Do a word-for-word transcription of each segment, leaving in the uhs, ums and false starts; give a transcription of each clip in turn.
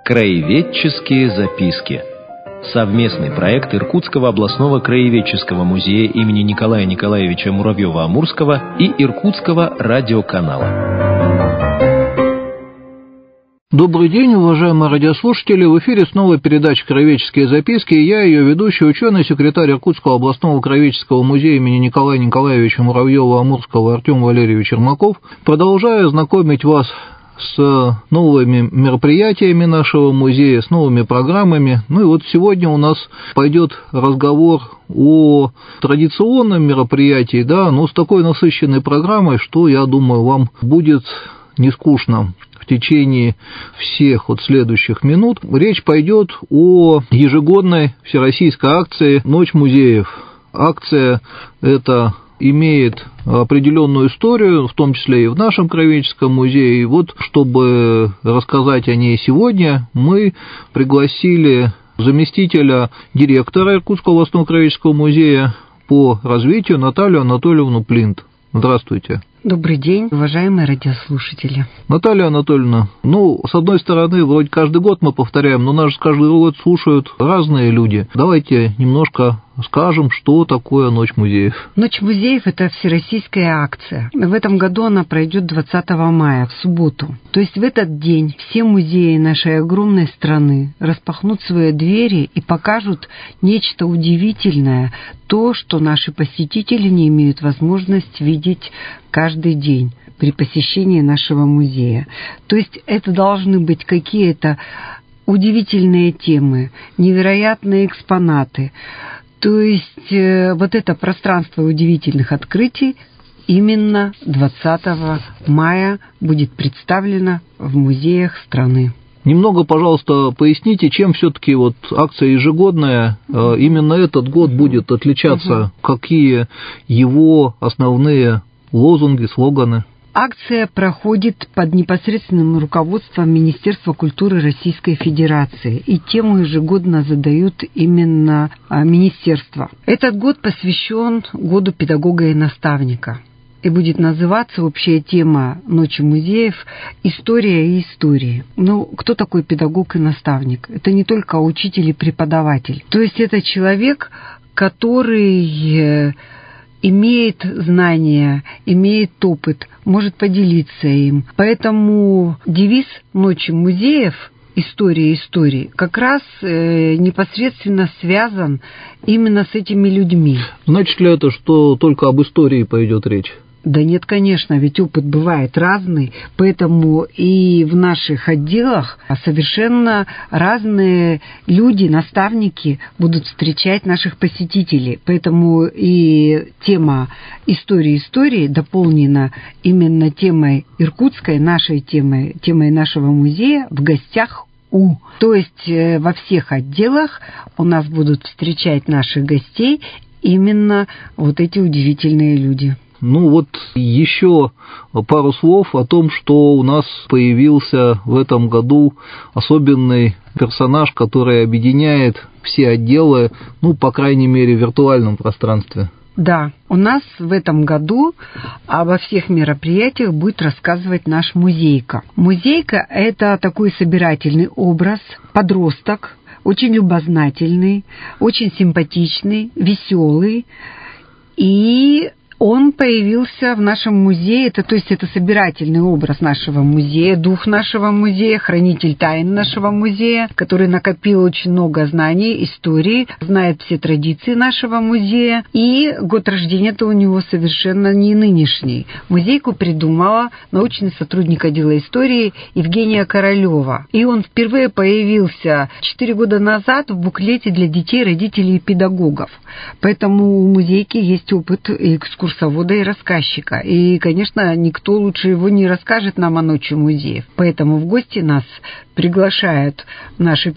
Краеведческие записки. Совместный проект Иркутского областного краеведческого музея имени Николая Николаевича Муравьева-Амурского и Иркутского радиоканала. Добрый день, уважаемые радиослушатели! В эфире снова передача «Краеведческие записки», и я, ее ведущий, ученый, секретарь Иркутского областного краеведческого музея имени Николая Николаевича Муравьева-Амурского Артем Валерьевич Ермаков, продолжаю знакомить вас с новыми мероприятиями нашего музея, с новыми программами. Ну и вот сегодня у нас пойдет разговор о традиционном мероприятии, да, но с такой насыщенной программой, что, я думаю, вам будет не скучно в течение всех вот следующих минут. Речь пойдет о ежегодной всероссийской акции «Ночь музеев». Акция эта имеет определенную историю, в том числе и в нашем краеведческом музее. И вот, чтобы рассказать о ней сегодня, мы пригласили заместителя директора Иркутского областного краеведческого музея по развитию Наталью Анатольевну Плинт. Здравствуйте. Добрый день, уважаемые радиослушатели. Наталья Анатольевна, ну, с одной стороны, вроде каждый год мы повторяем, но нас же каждый год слушают разные люди. Давайте немножко скажем, что такое Ночь музеев. Ночь музеев – это всероссийская акция. В этом году она пройдет двадцатого мая, в субботу. То есть в этот день все музеи нашей огромной страны распахнут свои двери и покажут нечто удивительное, то, что наши посетители не имеют возможности видеть каждый день при посещении нашего музея. То есть это должны быть какие-то удивительные темы, невероятные экспонаты. То есть э, вот это пространство удивительных открытий именно двадцатого мая будет представлено в музеях страны. Немного, пожалуйста, поясните, чем все-таки вот акция ежегодная, э, именно этот год будет отличаться, угу. Какие его основные лозунги, слоганы? Акция проходит под непосредственным руководством Министерства культуры Российской Федерации, и тему ежегодно задают именно министерство. Этот год посвящен году педагога и наставника. И будет называться общая тема Ночи музеев «История и истории». Ну, кто такой педагог и наставник? Это не только учитель и преподаватель. То есть это человек, который имеет знания, имеет опыт, может поделиться им. Поэтому девиз «Ночи музеев» «История истории» как раз э, непосредственно связан именно с этими людьми. Значит ли это, что только об истории пойдет речь? Да нет, конечно, ведь опыт бывает разный, поэтому и в наших отделах совершенно разные люди, наставники будут встречать наших посетителей. Поэтому и тема истории истории дополнена именно темой иркутской, нашей темой, темой нашего музея «В гостях у». То есть во всех отделах у нас будут встречать наших гостей именно вот эти удивительные люди. Ну вот еще пару слов о том, что у нас появился в этом году особенный персонаж, который объединяет все отделы, ну, по крайней мере, в виртуальном пространстве. Да, у нас в этом году обо всех мероприятиях будет рассказывать наш музейка. Музейка – это такой собирательный образ, подросток, очень любознательный, очень симпатичный, веселый, и он появился в нашем музее, это, то есть это собирательный образ нашего музея, дух нашего музея, хранитель тайн нашего музея, который накопил очень много знаний, истории, знает все традиции нашего музея, и год рождения-то у него совершенно не нынешний. Музейку придумала научный сотрудник отдела истории Евгения Королева, и он впервые появился четыре года назад в буклете для детей, родителей и педагогов. Поэтому у музейки есть опыт экскурсии экскурсовода и рассказчика. И, конечно, никто лучше его не расскажет нам о Ночи музеев. Поэтому в гости нас приглашают наши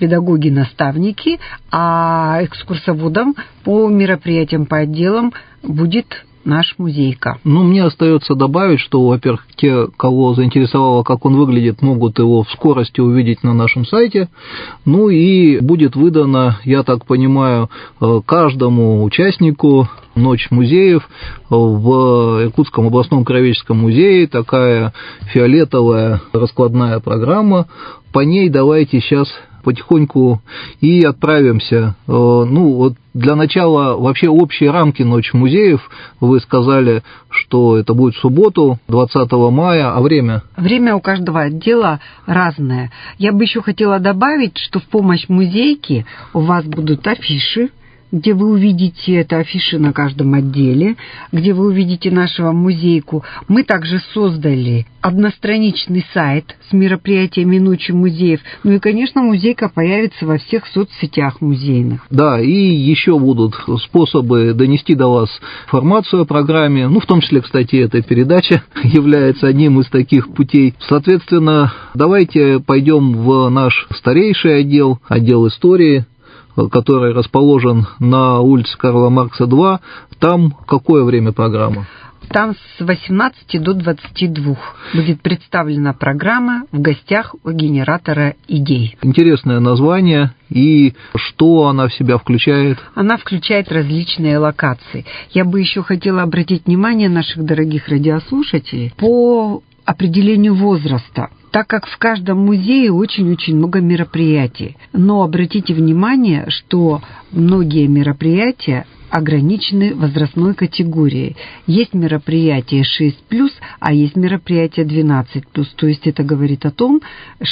педагоги-наставники, а экскурсоводом по мероприятиям, по отделам будет наш музейка. Ну, мне остается добавить, что, во-первых, те, кого заинтересовало, как он выглядит, могут его в скорости увидеть на нашем сайте. Ну и будет выдано, я так понимаю, каждому участнику «Ночь музеев» в Иркутском областном краеведческом музее такая фиолетовая раскладная программа. По ней давайте сейчас потихоньку и отправимся. Ну, вот для начала вообще общие рамки «Ночи музеев». Вы сказали, что это будет в субботу, двадцатого мая, а время? Время у каждого отдела разное. Я бы еще хотела добавить, что в помощь музейке у вас будут афиши, где вы увидите, это афиши на каждом отделе, где вы увидите нашего музейку. Мы также создали одностраничный сайт с мероприятиями «Ночи музеев». Ну и, конечно, музейка появится во всех соцсетях музейных. Да, и еще будут способы донести до вас информацию о программе, ну, в том числе, кстати, эта передача является одним из таких путей. Соответственно, давайте пойдем в наш старейший отдел, отдел истории, который расположен на улице Карла Маркса, два. Там какое время программы? Там с восемнадцати до двадцати двух будет представлена программа «В гостях у генератора идей». Интересное название. И что она в себя включает? Она включает различные локации. Я бы еще хотела обратить внимание наших дорогих радиослушателей по определению возраста, так как в каждом музее очень-очень много мероприятий. Но обратите внимание, что многие мероприятия ограничены возрастной категорией. Есть мероприятия шесть плюс, а есть мероприятия двенадцать плюс. То есть это говорит о том,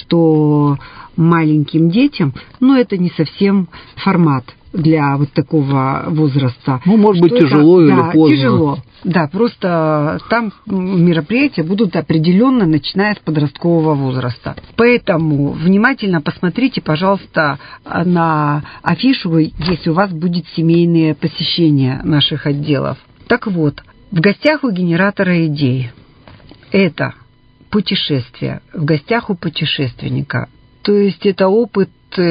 что маленьким детям, ну, это не совсем формат для вот такого возраста. Ну, может быть, что тяжело это, или да, поздно. Тяжело. Да, просто там мероприятия будут определенно, начиная с подросткового возраста. Поэтому внимательно посмотрите, пожалуйста, на афишу, если у вас будет семейное посещение наших отделов. Так вот, в гостях у генератора идей. Это путешествие. В гостях у путешественника. То есть это опыт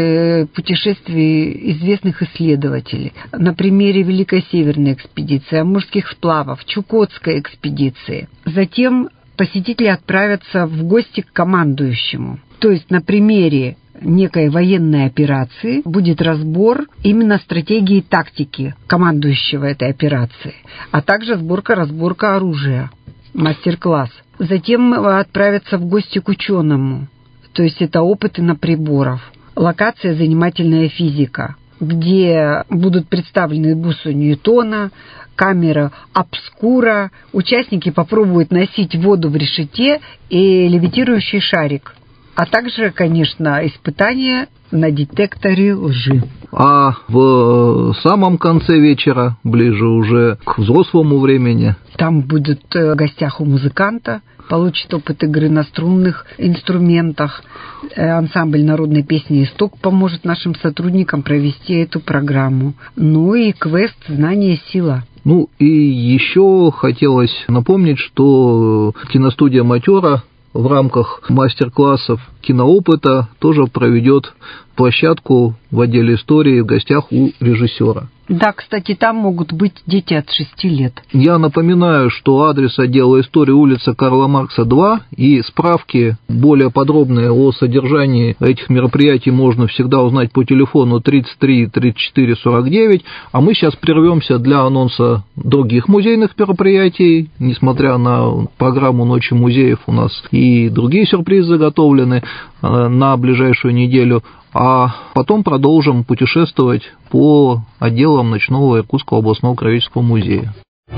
путешествий известных исследователей. На примере Великой Северной экспедиции, Амурских сплавов, Чукотской экспедиции. Затем посетители отправятся в гости к командующему. То есть на примере некой военной операции будет разбор именно стратегии и тактики командующего этой операции, а также сборка-разборка оружия, мастер-класс. Затем отправятся в гости к ученому. То есть это опыты на приборах. Локация «Занимательная физика», где будут представлены бусы Ньютона, камера обскура. Участники попробуют носить воду в решете и левитирующий шарик. А также, конечно, испытания на детекторе лжи. А в самом конце вечера, ближе уже к взрослому времени? Там будет в гостях у музыканта, получит опыт игры на струнных инструментах. Ансамбль народной песни «Исток» поможет нашим сотрудникам провести эту программу. Ну и квест «Знание – сила». Ну и еще хотелось напомнить, что киностудия «Матера» в рамках мастер-классов киноопыта тоже проведет площадку в отделе истории в гостях у режиссера. Да, кстати, там могут быть дети от шести лет. Я напоминаю, что адрес отдела истории улица Карла Маркса, два, и справки более подробные о содержании этих мероприятий можно всегда узнать по телефону тридцать три тридцать четыре сорок девять, а мы сейчас прервемся для анонса других музейных мероприятий. Несмотря на программу «Ночи музеев», у нас и другие сюрпризы заготовлены на ближайшую неделю. А потом продолжим путешествовать по отделам ночного Иркутского областного краеведческого музея.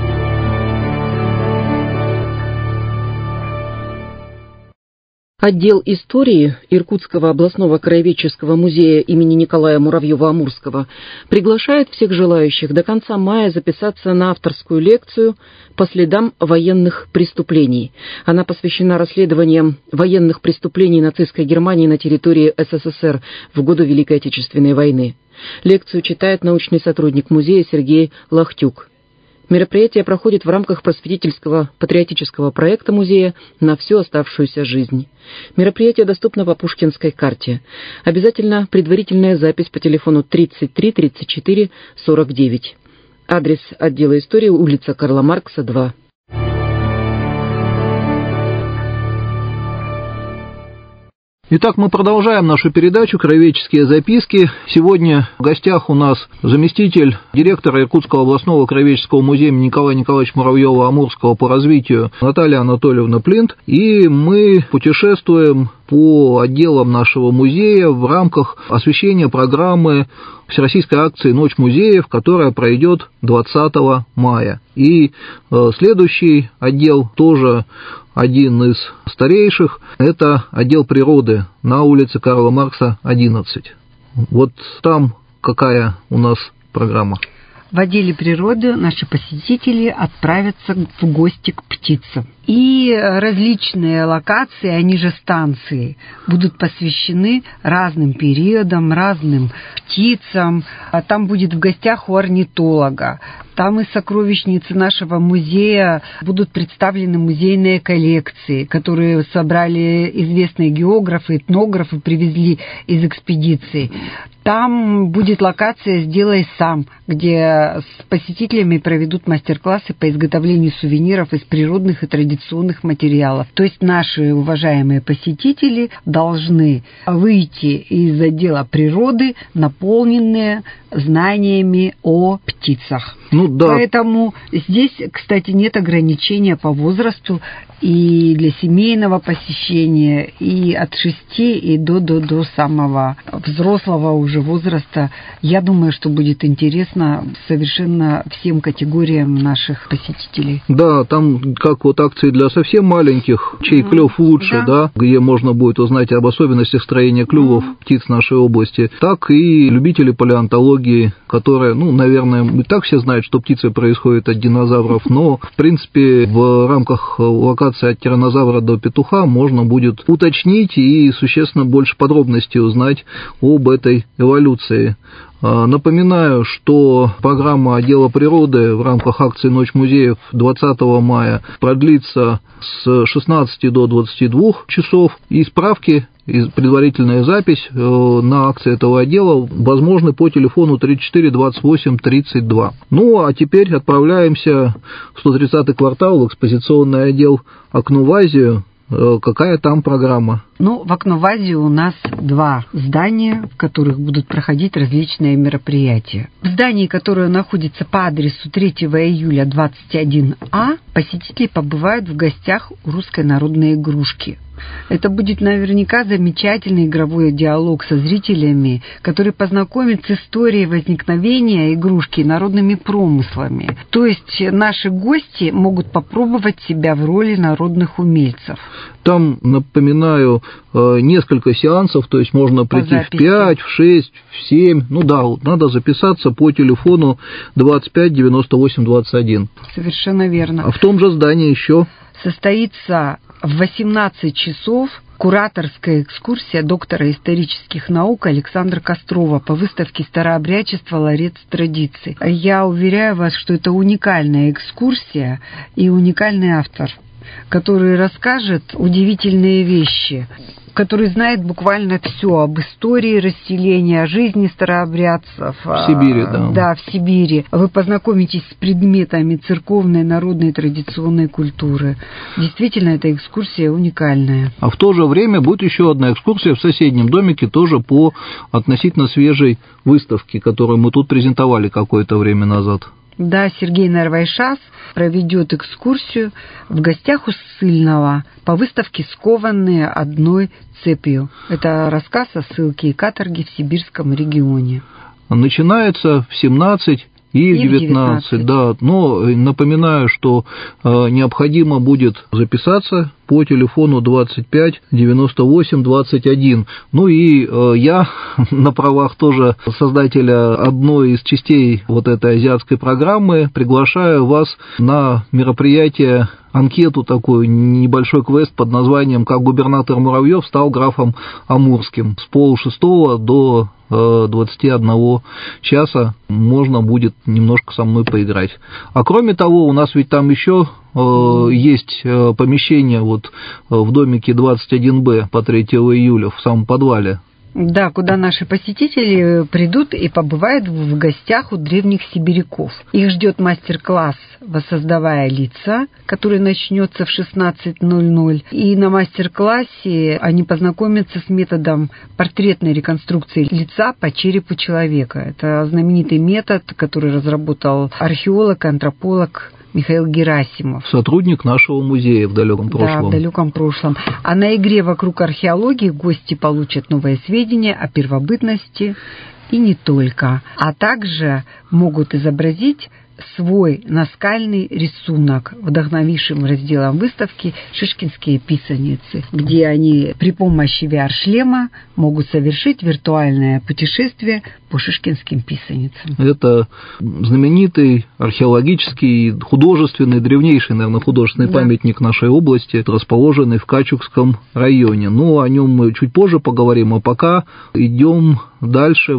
Отдел истории Иркутского областного краеведческого музея имени Николая Муравьева-Амурского приглашает всех желающих до конца мая записаться на авторскую лекцию по следам военных преступлений. Она посвящена расследованиям военных преступлений нацистской Германии на территории СССР в годы Великой Отечественной войны. Лекцию читает научный сотрудник музея Сергей Лахтюк. Мероприятие проходит в рамках просветительского патриотического проекта музея «На всю оставшуюся жизнь». Мероприятие доступно по Пушкинской карте. Обязательно предварительная запись по телефону тридцать три тридцать четыре сорок девять. Адрес отдела истории: улица Карла Маркса, два. Итак, мы продолжаем нашу передачу «Краеведческие записки». Сегодня в гостях у нас заместитель директора Иркутского областного краеведческого музея имени Николая Николаевича Муравьева-Амурского по развитию Наталья Анатольевна Плинт. И мы путешествуем по отделам нашего музея в рамках освещения программы всероссийской акции «Ночь музеев», которая пройдет двадцатого мая. И следующий отдел тоже один из старейших – это отдел природы на улице Карла Маркса, одиннадцать. Вот там какая у нас программа? В отделе природы наши посетители отправятся в гости к птицам. И различные локации, они же станции, будут посвящены разным периодам, разным птицам. Там будет в гостях у орнитолога. Там из сокровищницы нашего музея будут представлены музейные коллекции, которые собрали известные географы, этнографы, привезли из экспедиции. Там будет локация «Сделай сам», где с посетителями проведут мастер-классы по изготовлению сувениров из природных и традиционных материалов. То есть наши уважаемые посетители должны выйти из отдела природы, наполненные знаниями о птицах. Ну, да. Поэтому здесь, кстати, нет ограничения по возрасту и для семейного посещения, и от шести и до, до, до самого взрослого уже возраста. Я думаю, что будет интересно совершенно всем категориям наших посетителей. Да, там как вот акции для совсем маленьких, чей mm-hmm. клюв лучше, да. да, где можно будет узнать об особенностях строения клювов mm-hmm. птиц нашей области, так и любители палеонтологии, которые, ну, наверное, и так все знают, что птицы происходят от динозавров, но, в принципе, в рамках локации от тираннозавра до петуха можно будет уточнить и существенно больше подробностей узнать об этой эволюции. Напоминаю, что программа отдела природы в рамках акции «Ночь музеев» двадцатого мая продлится с шестнадцати до двадцати двух часов, и справки и предварительная запись на акции этого отдела возможны по телефону тридцать четыре двадцать восемь тридцать два. Ну, а теперь отправляемся в сто тридцатый квартал, в экспозиционный отдел «Окно в Азию». Какая там программа? Ну, в «Окно в Азию» у нас два здания, в которых будут проходить различные мероприятия. В здании, которое находится по адресу третьего июля двадцать один А, посетители побывают в гостях у русской народной игрушки. Это будет наверняка замечательный игровой диалог со зрителями, который познакомит с историей возникновения игрушки и народными промыслами. То есть наши гости могут попробовать себя в роли народных умельцев. Там, напоминаю, несколько сеансов, то есть можно прийти в пять, в шесть, в семь. Ну да, надо записаться по телефону двадцать пять девяносто восемь двадцать один. Совершенно верно. А в том же здании еще состоится в восемнадцать часов кураторская экскурсия доктора исторических наук Александра Кострова по выставке «Старообрядчество. Ларец традиций». Я уверяю вас, что это уникальная экскурсия и уникальный автор, который расскажет удивительные вещи, который знает буквально все об истории расселения, о жизни старообрядцев. В Сибири, да. Да, в Сибири. Вы познакомитесь с предметами церковной, народной, традиционной культуры. Действительно, эта экскурсия уникальная. А в то же время будет еще одна экскурсия в соседнем домике, тоже по относительно свежей выставке, которую мы тут презентовали какое-то время назад. Да, Сергей Нарвайшас проведет экскурсию в гостях у ссыльного по выставке «Скованные одной цепью». Это рассказ о ссылке и каторге в сибирском регионе. Начинается в семнадцать и в девятнадцать, да. Но напоминаю, что э, необходимо будет записаться по телефону двадцать пять девяносто восемь двадцать один. Ну и э, я на правах тоже создателя одной из частей вот этой азиатской программы приглашаю вас на мероприятие, анкету такую, небольшой квест под названием «Как губернатор Муравьев стал графом Амурским». С полшестого до двадцати одного часа можно будет немножко со мной поиграть. А кроме того, у нас ведь там еще э, есть помещение вот в домике двадцать один Б по третьего июля в самом подвале. Да, куда наши посетители придут и побывают в гостях у древних сибиряков. Их ждет мастер-класс «Воссоздавая лица», который начнется в шестнадцать ноль ноль. И на мастер-классе они познакомятся с методом портретной реконструкции лица по черепу человека. Это знаменитый метод, который разработал археолог, антрополог Михаил Герасимов. Сотрудник нашего музея в далеком прошлом. Да, в далеком прошлом. А на игре вокруг археологии гости получат новые сведения о первобытности и не только. А также могут изобразить свой наскальный рисунок, вдохновившим разделом выставки «Шишкинские писаницы», где они при помощи ви ар-шлема могут совершить виртуальное путешествие по шишкинским писаницам. Это знаменитый археологический, художественный, древнейший, наверное, художественный да. памятник нашей области, расположенный в Качукском районе. Ну, о нем мы чуть позже поговорим, а пока идем дальше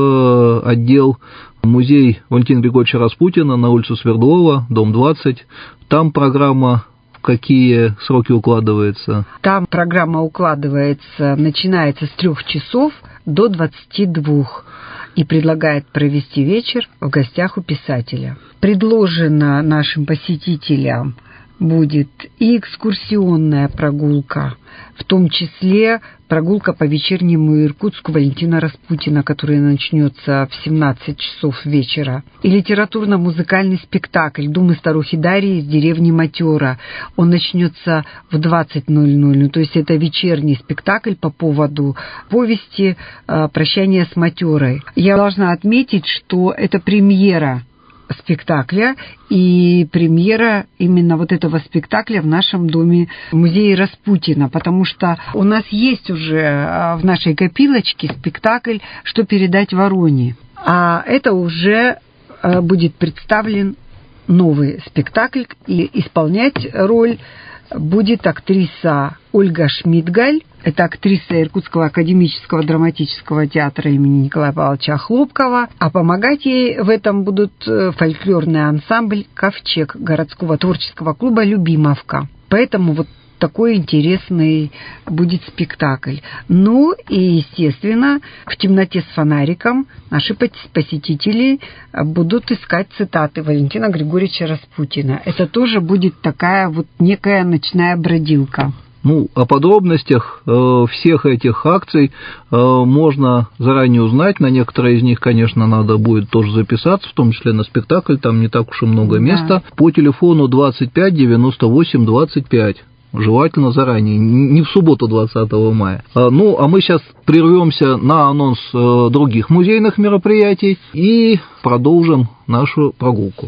в отдел музей Валентина Григорьевича Распутина на улицу Свердлова, дом двадцать. Там программа в какие сроки укладывается? Там программа укладывается, начинается с трех часов до двадцати двух и предлагает провести вечер в гостях у писателя. Предложено нашим посетителям будет и экскурсионная прогулка, в том числе прогулка по вечернему Иркутску Валентина Распутина, которая начнется в семнадцать часов вечера, и литературно-музыкальный спектакль «Думы старухи Дарьи» из деревни Матера. Он начнется в двадцать ноль ноль, ну, то есть это вечерний спектакль по поводу повести «Прощание с Матерой». Я должна отметить, что это премьера спектакля и премьера именно вот этого спектакля в нашем доме музея Распутина, потому что у нас есть уже в нашей копилочке спектакль «Что передать Вороне», а это уже будет представлен новый спектакль, и исполнять роль будет актриса Ольга Шмидгаль. Это актриса Иркутского академического драматического театра имени Николая Павловича Хлопкова. А помогать ей в этом будут фольклорный ансамбль «Ковчег» городского творческого клуба «Любимовка». Поэтому вот такой интересный будет спектакль. Ну и, естественно, в темноте с фонариком наши посетители будут искать цитаты Валентина Григорьевича Распутина. Это тоже будет такая вот некая ночная бродилка. Ну, о подробностях э, всех этих акций э, можно заранее узнать. На некоторые из них, конечно, надо будет тоже записаться, в том числе на спектакль, там не так уж и много да. места. По телефону двадцать пять девяносто восемь двадцать пять. Желательно заранее, не в субботу двадцатого мая. Ну, а мы сейчас прервемся на анонс других музейных мероприятий и продолжим нашу прогулку.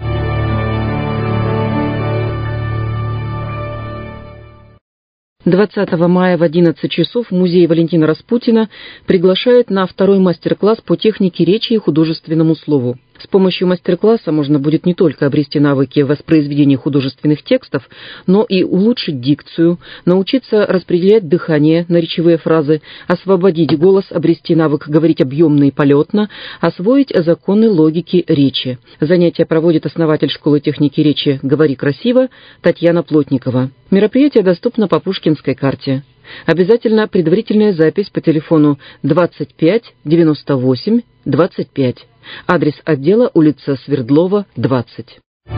двадцатого мая в одиннадцать часов музей Валентина Распутина приглашает на второй мастер-класс по технике речи и художественному слову. С помощью мастер-класса можно будет не только обрести навыки воспроизведения художественных текстов, но и улучшить дикцию, научиться распределять дыхание на речевые фразы, освободить голос, обрести навык говорить объемно и полетно, освоить законы логики речи. Занятия проводит основатель школы техники речи «Говори красиво» Татьяна Плотникова. Мероприятие доступно по Пушкинской карте. Обязательно предварительная запись по телефону двадцать пять девяносто восемь двадцать пять. Адрес отдела улица Свердлова, двадцать.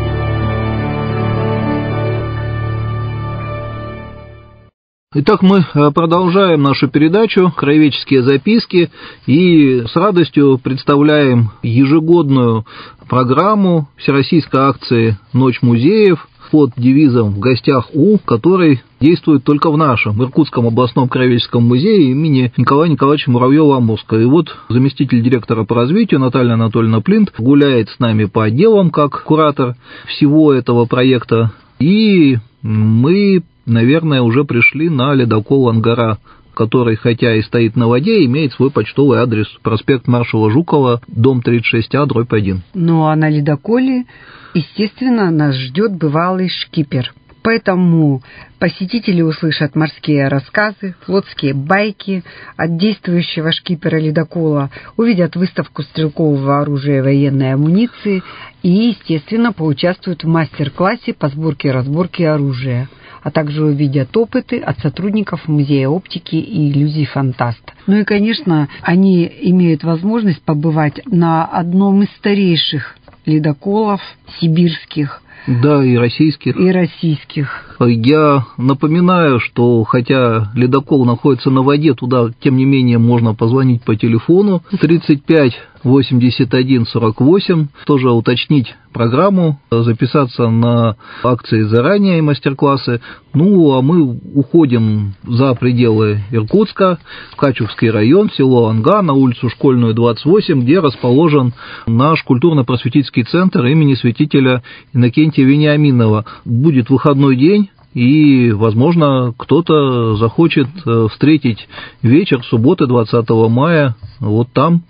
Итак, мы продолжаем нашу передачу «Краеведческие записки» и с радостью представляем ежегодную программу всероссийской акции «Ночь музеев» под девизом «В гостях у», который действует только в нашем Иркутском областном краеведческом музее имени Николая Николаевича Муравьева-Амурского. И вот заместитель директора по развитию Наталья Анатольевна Плинт гуляет с нами по отделам как куратор всего этого проекта. И мы, наверное, уже пришли на ледокол «Ангара», который, хотя и стоит на воде, имеет свой почтовый адрес. Проспект маршала Жукова, дом тридцать шесть А, дробь один. Ну а на ледоколе, естественно, нас ждет бывалый шкипер. Поэтому посетители услышат морские рассказы, флотские байки от действующего шкипера ледокола, увидят выставку стрелкового оружия и военной амуниции и, естественно, поучаствуют в мастер-классе по сборке и разборке оружия, а также увидят опыты от сотрудников Музея оптики и иллюзий «Фантаст». Ну и, конечно, они имеют возможность побывать на одном из старейших ледоколов сибирских. Да, и российских. И российских. Я напоминаю, что хотя ледокол находится на воде, туда, тем не менее, можно позвонить по телефону тридцать пять восемьдесят один сорок восемь, тоже уточнить программу, записаться на акции заранее и мастер-классы. Ну, а мы уходим за пределы Иркутска, в Качугский район, в село Анга, на улицу Школьную, двадцать восемь, где расположен наш культурно-просветительский центр имени святителя Иннокентия Вениаминова. Будет выходной день, и, возможно, кто-то захочет встретить вечер субботы двадцатого мая вот там,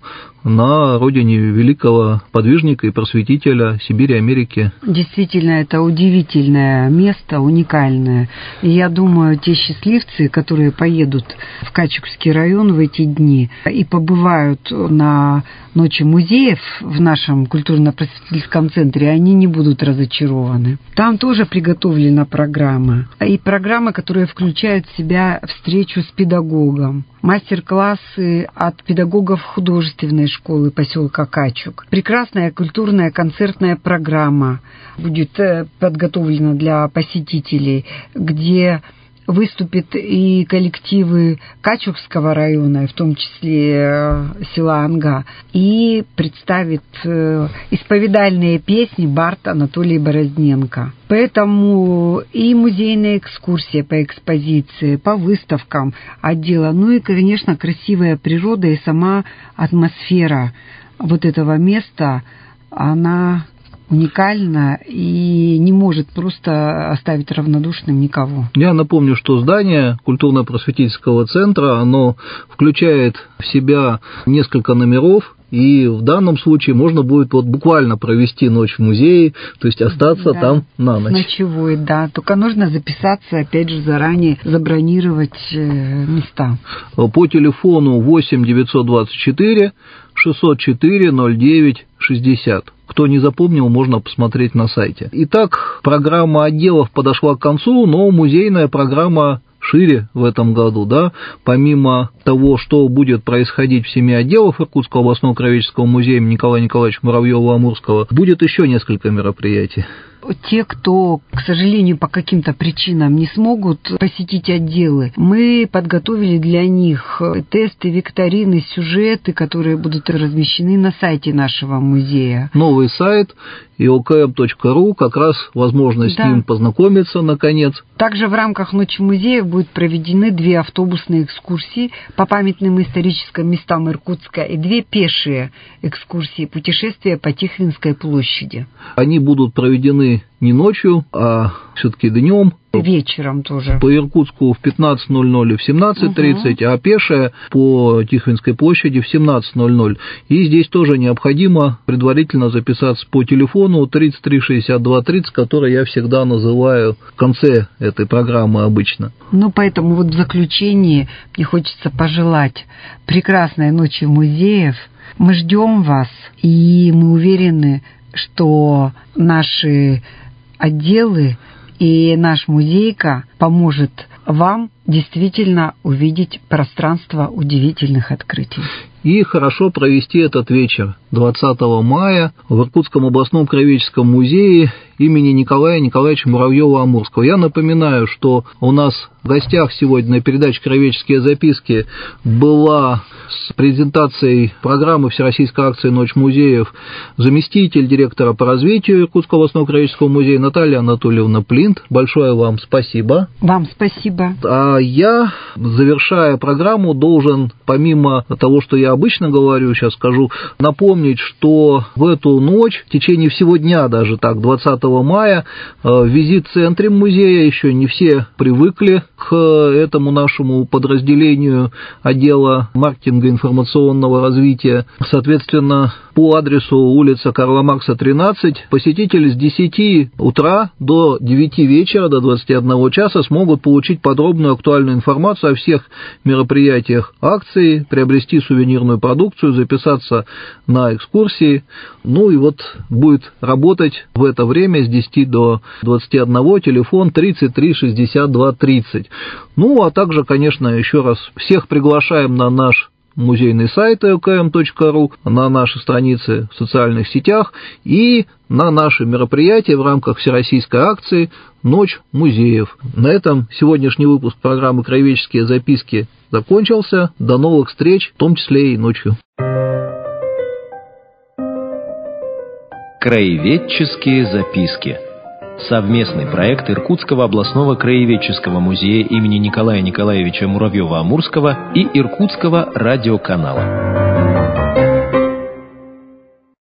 на родине великого подвижника и просветителя Сибири, Америки. Действительно, это удивительное место, уникальное. И я думаю, те счастливцы, которые поедут в Качугский район в эти дни и побывают на Ночи музеев в нашем культурно-просветительском центре, они не будут разочарованы. Там тоже приготовлена программа. И программа, которая включает в себя встречу с педагогом, мастер-классы от педагогов художественной школы поселка Качуг. Прекрасная культурная концертная программа будет подготовлена для посетителей, где выступят и коллективы Качугского района, в том числе села Анга, и представит исповедальные песни бард Анатолий Борозненко. Поэтому и музейная экскурсия по экспозиции, по выставкам отдела, ну и, конечно, красивая природа и сама атмосфера вот этого места, она уникально и не может просто оставить равнодушным никого. Я напомню, что здание культурно-просветительского центра, оно включает в себя несколько номеров, и в данном случае можно будет вот буквально провести ночь в музее, то есть остаться да, там на ночь. Ночевой, да. Только нужно записаться, опять же, заранее, забронировать места. По телефону восемь девятьсот двадцать четыре шестьсот четыре ноль девять шестьдесят. Кто не запомнил, можно посмотреть на сайте. Итак, программа отделов подошла к концу, но музейная программа шире в этом году, да, помимо того, что будет происходить в семи отделах Иркутского областного краеведческого музея имени Николая Николаевича Муравьева-Амурского, будет еще несколько мероприятий. Те, кто, к сожалению, по каким-то причинам не смогут посетить отделы, мы подготовили для них тесты, викторины, сюжеты, которые будут размещены на сайте нашего музея. Новый сайт и о ка эм точка ру, как раз возможность да. с ним познакомиться, наконец. Также в рамках Ночи музеев будут проведены две автобусные экскурсии по памятным историческим местам Иркутска и две пешие экскурсии, путешествия по Тихвинской площади. Они будут проведены не ночью, а все-таки днем. Вечером тоже. По Иркутску в пятнадцать ноль ноль и в семнадцать тридцать, угу. а пешая по Тихвинской площади в семнадцать ноль ноль. И здесь тоже необходимо предварительно записаться по телефону тридцать три шестьдесят два тридцать, который я всегда называю в конце этой программы обычно. Ну, поэтому вот в заключении мне хочется пожелать прекрасной ночи музеев. Мы ждем вас, и мы уверены, что наши отделы и наш музейка поможет вам действительно увидеть пространство удивительных открытий. И хорошо провести этот вечер двадцатого мая в Иркутском областном краеведческом музее имени Николая Николаевича Муравьева-Амурского. Я напоминаю, что у нас в гостях сегодня на передаче «Краеведческие записки» была с презентацией программы Всероссийской акции «Ночь музеев» заместитель директора по развитию Иркутского областного краеведческого музея Наталья Анатольевна Плинт. Большое вам спасибо. Вам спасибо. А я, завершая программу, должен, помимо того, что я обычно говорю, сейчас скажу, напомнить, что в эту ночь, в течение всего дня даже так, двадцатого мая, в визит-центре музея, еще не все привыкли к этому нашему подразделению отдела маркетинга информационного развития. Соответственно, по адресу улица Карла Маркса, тринадцать, посетители с десяти утра до девяти вечера, до двадцати одного часа смогут получить подробную актуальную информацию о всех мероприятиях акции, приобрести сувенирную продукцию, записаться на экскурсии. Ну и вот будет работать в это время с десяти до двадцати одного телефон тридцать три шестьдесят два тридцать. Ну, а также, конечно, еще раз всех приглашаем на наш музейный сайт эл ка эм точка ру, на наши страницы в социальных сетях и на наши мероприятия в рамках всероссийской акции «Ночь музеев». На этом сегодняшний выпуск программы «Краеведческие записки» закончился. До новых встреч, в том числе и ночью. Краеведческие записки. Совместный проект Иркутского областного краеведческого музея имени Николая Николаевича Муравьева-Амурского и Иркутского радиоканала.